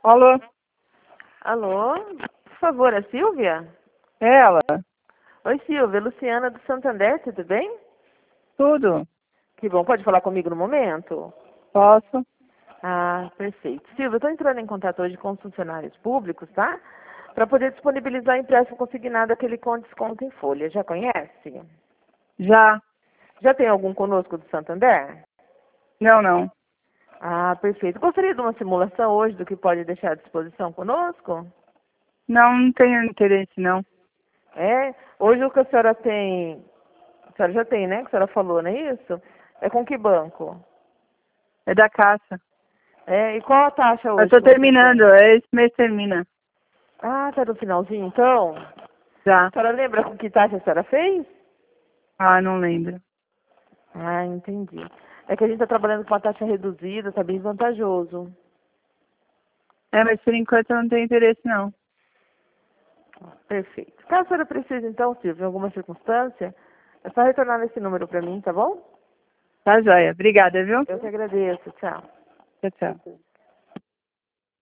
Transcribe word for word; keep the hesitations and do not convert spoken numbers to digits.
Alô? Alô? Por favor, a Silvia? É ela? Oi, Silvia. Luciana do Santander, tudo bem? Tudo? Que bom. Pode falar comigo no momento? Posso? Ah, perfeito. Silvia, eu estou entrando em contato hoje com os funcionários públicos, tá? Para poder disponibilizar empréstimo consignado aquele com desconto em folha. Já conhece? Já? Já tem algum conosco do Santander? Não, não. Ah, perfeito. Gostaria de uma simulação hoje do que pode deixar à disposição conosco? Não, não tenho interesse, não. É? Hoje o que a senhora tem... A senhora já tem, né? Que a senhora falou, não é isso? É com que banco? É da Caixa. É, e qual a taxa Eu hoje tô que você terminando, tem? é, esse mês termina. Ah, tá no finalzinho, então? Já. A senhora lembra com que taxa a senhora fez? Ah, não lembro. Ah, entendi. É que a gente está trabalhando com uma taxa reduzida, tá bem vantajoso. É, mas por enquanto eu não tenho interesse, não. Perfeito. Caso a senhora precise, então, Silvia, em alguma circunstância, é só retornar nesse número para mim, tá bom? Tá joia. Obrigada, viu? Eu que agradeço. Tchau. Tchau, tchau.